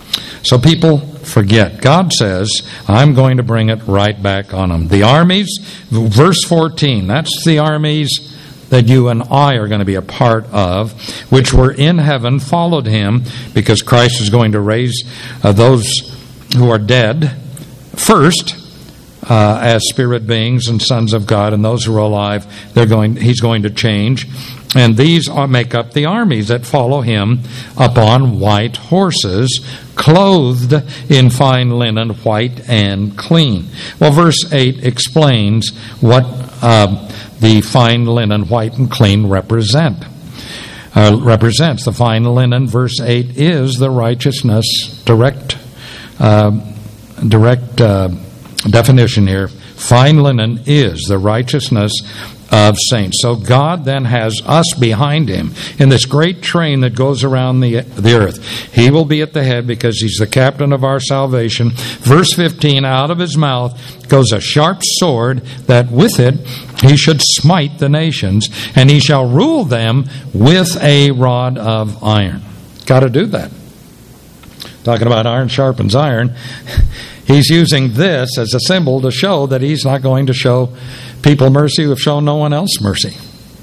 A: So people forget. God says, I'm going to bring it right back on them. The armies, verse fourteen, that's the armies that you and I are going to be a part of, which were in heaven, followed him, because Christ is going to raise uh, those who are dead first uh, as spirit beings and sons of God, and those who are alive, they're going. He's going to change. And these are, make up the armies that follow him upon white horses, clothed in fine linen, white and clean. Well, verse eight explains what uh, the fine linen, white and clean represent. Uh, represents. The fine linen, verse eight, is the righteousness, direct, uh, direct uh, definition here. Fine linen is the righteousness of saints. So God then has us behind him in this great train that goes around the, the earth. He will be at the head because he's the captain of our salvation. Verse fifteen, out of his mouth goes a sharp sword, that with it he should smite the nations, and he shall rule them with a rod of iron. Got to do that. Talking about iron sharpens iron. He's using this as a symbol to show that he's not going to show people mercy who have shown no one else mercy.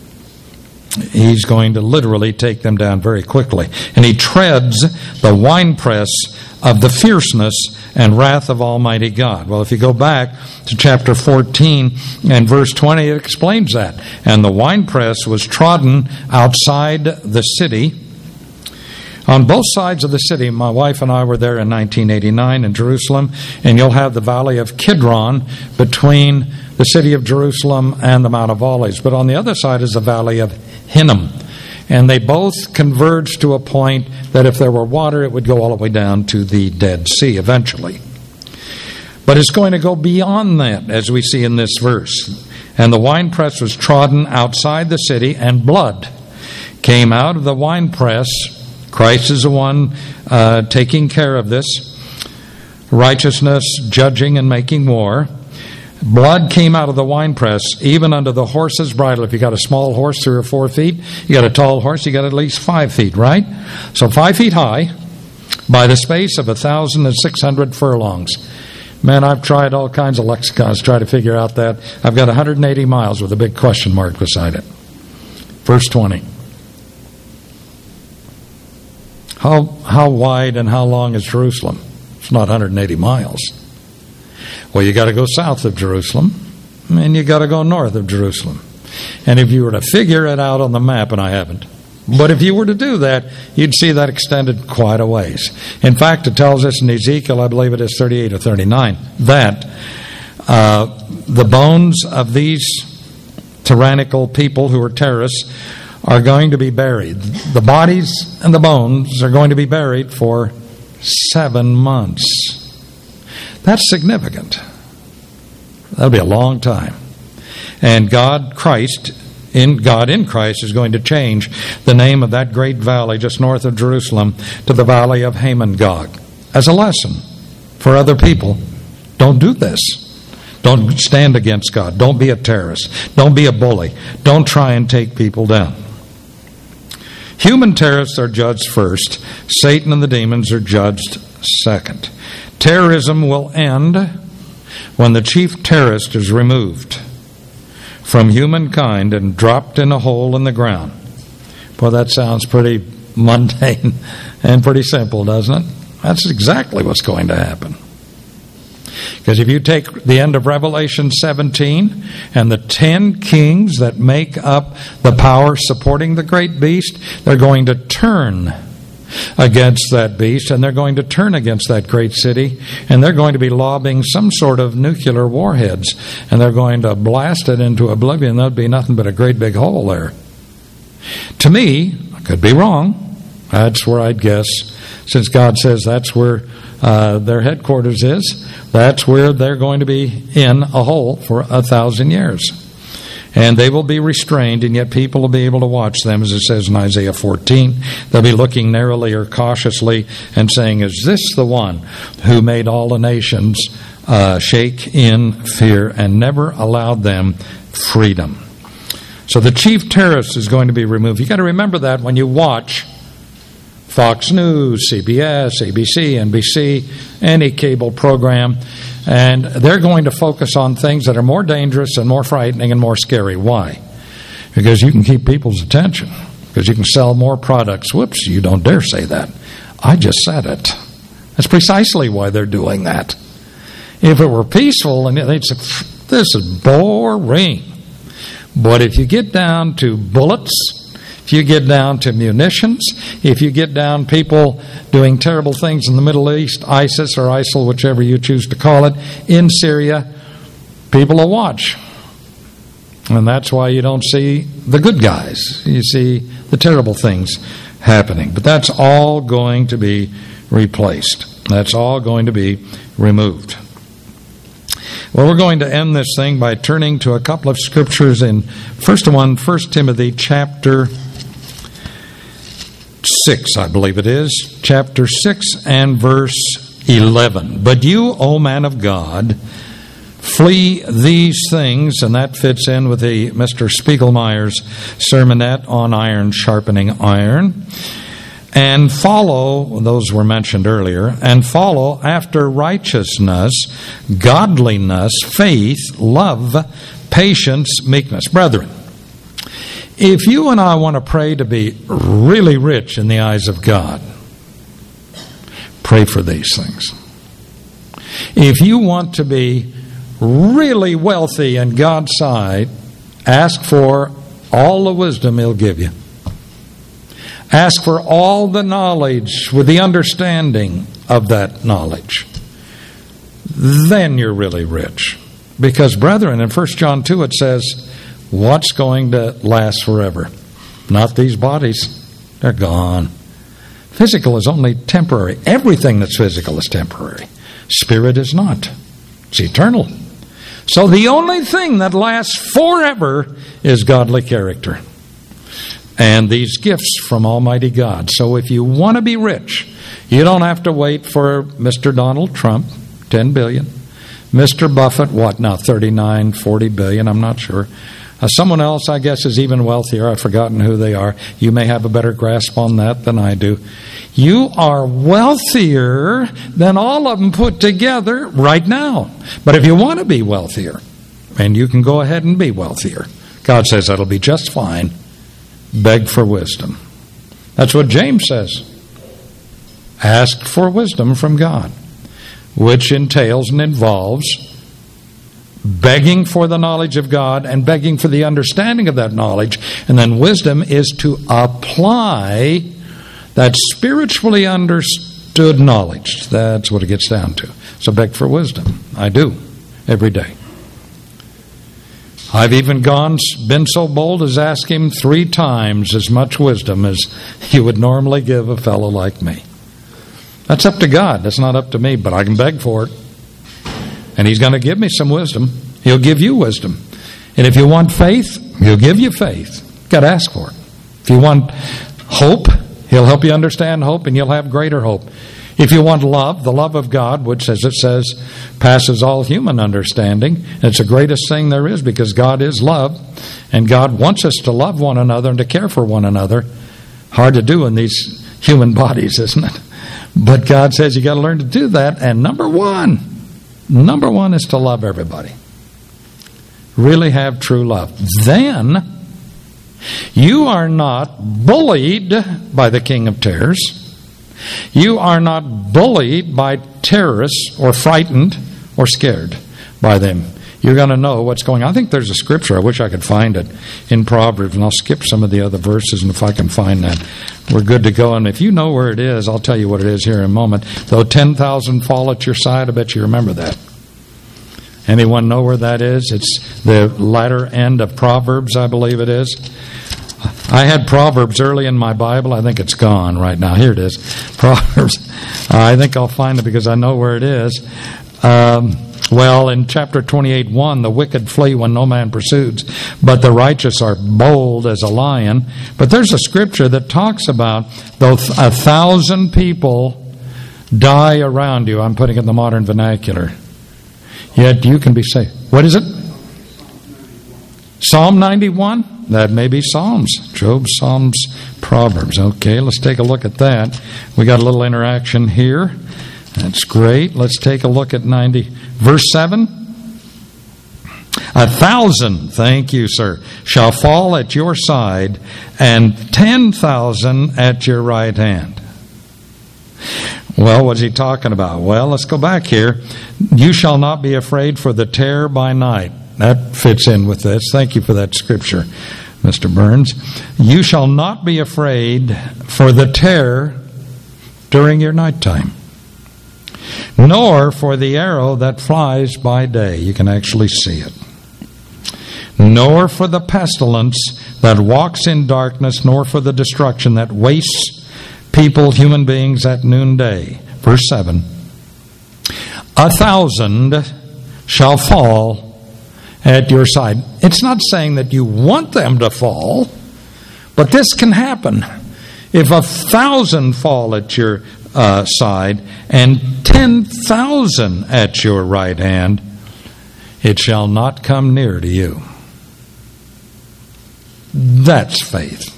A: He's going to literally take them down very quickly. And he treads the winepress of the fierceness and wrath of Almighty God. Well, if you go back to chapter fourteen and verse twenty, it explains that. And the winepress was trodden outside the city. On both sides of the city, my wife and I were there in nineteen eighty-nine in Jerusalem, and you'll have the valley of Kidron between the city of Jerusalem and the Mount of Olives. But on the other side is the valley of Hinnom. And they both converge to a point that if there were water, it would go all the way down to the Dead Sea eventually. But it's going to go beyond that, as we see in this verse. And the winepress was trodden outside the city, and blood came out of the winepress. Christ is the one uh, taking care of this. Righteousness, judging and making war. Blood came out of the winepress, even under the horse's bridle. If you got a small horse, three or four feet, you got a tall horse, you got at least five feet, right? So five feet high by the space of a thousand and six hundred furlongs. Man, I've tried all kinds of lexicons to try to figure out that. I've got one hundred eighty miles with a big question mark beside it. Verse twenty. How how wide and how long is Jerusalem? It's not one hundred eighty miles. Well, you got to go south of Jerusalem, and you got to go north of Jerusalem. And if you were to figure it out on the map, and I haven't, but if you were to do that, you'd see that extended quite a ways. In fact, it tells us in Ezekiel, I believe it is thirty-eight or thirty-nine, that uh, the bones of these tyrannical people who are terrorists are going to be buried. The bodies and the bones are going to be buried for seven months. That's significant. That'll be a long time. And God, Christ, in God in Christ is going to change the name of that great valley just north of Jerusalem to the valley of Hamon-Gog as a lesson for other people. Don't do this. Don't stand against God. Don't be a terrorist. Don't be a bully. Don't try and take people down. Human terrorists are judged first. Satan and the demons are judged second. Terrorism will end when the chief terrorist is removed from humankind and dropped in a hole in the ground. Well, that sounds pretty mundane and pretty simple, doesn't it? That's exactly what's going to happen. Because if you take the end of Revelation seventeen and the ten kings that make up the power supporting the great beast, they're going to turn against that beast, and they're going to turn against that great city, and they're going to be lobbing some sort of nuclear warheads, and they're going to blast it into oblivion. There'll be nothing but a great big hole there. To me, I could be wrong, that's where I'd guess, since God says that's where uh, their headquarters is, that's where they're going to be in a hole for a thousand years. And they will be restrained, and yet people will be able to watch them, as it says in Isaiah fourteen. They'll be looking narrowly or cautiously and saying, is this the one who made all the nations uh, shake in fear and never allowed them freedom? So the chief terrorist is going to be removed. You've got to remember that when you watch Fox News, C B S, A B C, N B C, any cable program, and they're going to focus on things that are more dangerous and more frightening and more scary. Why? Because you can keep people's attention. Because you can sell more products. Whoops, you don't dare say that. I just said it. That's precisely why they're doing that. If it were peaceful, and they'd say, this is boring. But if you get down to bullets, if you get down to munitions, if you get down people doing terrible things in the Middle East, ISIS or ISIL, whichever you choose to call it, in Syria, people will watch. And that's why you don't see the good guys. You see the terrible things happening. But that's all going to be replaced. That's all going to be removed. Well, we're going to end this thing by turning to a couple of scriptures in, first one, First Timothy chapter six, I believe it is, chapter six and verse eleven. But you, O man of God, flee these things, and that fits in with the Mister Spiegelmeyer's sermonette on iron sharpening iron, and follow, those were mentioned earlier, and follow after righteousness, godliness, faith, love, patience, meekness. Brethren, if you and I want to pray to be really rich in the eyes of God, pray for these things. If you want to be really wealthy in God's sight, ask for all the wisdom He'll give you. Ask for all the knowledge with the understanding of that knowledge. Then you're really rich. Because, brethren, in First John two it says, what's going to last forever? Not these bodies. They're gone. Physical is only temporary. Everything that's physical is temporary. Spirit is not. It's eternal. So the only thing that lasts forever is godly character and these gifts from Almighty God. So if you want to be rich, you don't have to wait for Mister Donald Trump, ten billion dollars, Mister Buffett, what now, thirty-nine, forty billion, I'm not sure. Uh, someone else, I guess, is even wealthier. I've forgotten who they are. You may have a better grasp on that than I do. You are wealthier than all of them put together right now. But if you want to be wealthier, and you can go ahead and be wealthier, God says that'll be just fine. Beg for wisdom. That's what James says. Ask for wisdom from God, which entails and involves begging for the knowledge of God and begging for the understanding of that knowledge. And then wisdom is to apply that spiritually understood knowledge. That's what it gets down to. So beg for wisdom. I do, every day. I've even gone, been so bold as ask him three times as much wisdom as you would normally give a fellow like me. That's up to God. That's not up to me, but I can beg for it. And he's going to give me some wisdom. He'll give you wisdom. And if you want faith, he'll give you faith. You've got to ask for it. If you want hope, he'll help you understand hope, and you'll have greater hope. If you want love, the love of God, which, as it says, passes all human understanding, it's the greatest thing there is, because God is love, and God wants us to love one another and to care for one another. Hard to do in these human bodies, isn't it? But God says you got to learn to do that, and number one, number one is to love everybody. Really have true love. Then you are not bullied by the king of terrors. You are not bullied by terrorists or frightened or scared by them. You're going to know what's going on. I think there's a scripture. I wish I could find it in Proverbs, and I'll skip some of the other verses, and if I can find that, we're good to go. And if you know where it is, I'll tell you what it is here in a moment. Though ten thousand fall at your side, I bet you remember that. Anyone know where that is? It's the latter end of Proverbs, I believe it is. I had Proverbs early in my Bible. I think it's gone right now. Here it is. Proverbs. I think I'll find it because I know where it is. Um, well, in chapter twenty-eight, one, the wicked flee when no man pursues, but the righteous are bold as a lion. But there's a scripture that talks about though a thousand people die around you. I'm putting it in the modern vernacular. Yet you can be saved. What is it? Psalm ninety-one? That may be Psalms. Job, Psalms, Proverbs. Okay, let's take a look at that. We got a little interaction here. That's great. Let's take a look at ninety. Verse seven. A thousand, thank you, sir, shall fall at your side, and ten thousand at your right hand. Well, what's he talking about? Well, let's go back here. You shall not be afraid for the terror by night. That fits in with this. Thank you for that scripture, Mister Burns. You shall not be afraid for the terror during your nighttime, nor for the arrow that flies by day. You can actually see it. Nor for the pestilence that walks in darkness, nor for the destruction that wastes people, human beings, at noonday. Verse seven. A thousand shall fall at your side. It's not saying that you want them to fall, but this can happen. If a thousand fall at your uh, side and ten thousand at your right hand, it shall not come near to you. That's faith.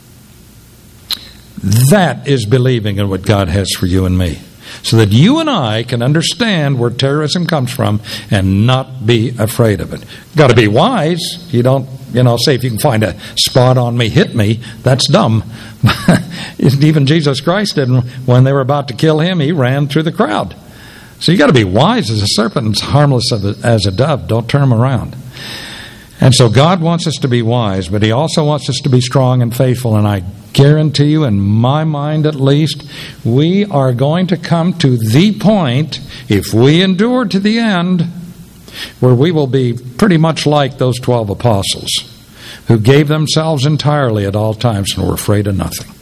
A: That is believing in what God has for you and me, so that you and I can understand where terrorism comes from and not be afraid of it. Got to be wise. You don't, you know, say if you can find a spot on me, hit me. That's dumb. Even Jesus Christ didn't. When they were about to kill him, he ran through the crowd. So you got to be wise as a serpent and harmless as a dove. Don't turn them around. And so God wants us to be wise, but he also wants us to be strong and faithful. And I guarantee you, in my mind at least, we are going to come to the point, if we endure to the end, where we will be pretty much like those twelve apostles who gave themselves entirely at all times and were afraid of nothing.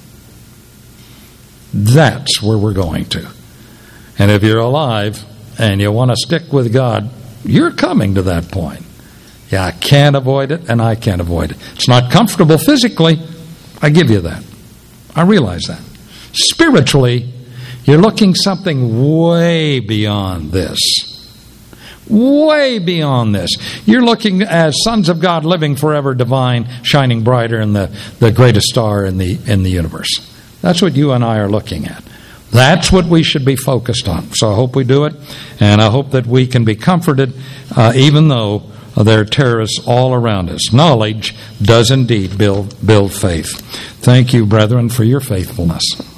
A: That's where we're going to. And if you're alive and you want to stick with God, you're coming to that point. Yeah, I can't avoid it, and I can't avoid it. It's not comfortable physically. I give you that. I realize that. Spiritually, you're looking something way beyond this. way beyond this. You're looking as sons of God, living forever, divine, shining brighter than the, the greatest star in the in the universe. That's what you and I are looking at. That's what we should be focused on. So I hope we do it, and I hope that we can be comforted, uh, even though there are terrorists all around us. Knowledge does indeed build build faith. Thank you, brethren, for your faithfulness.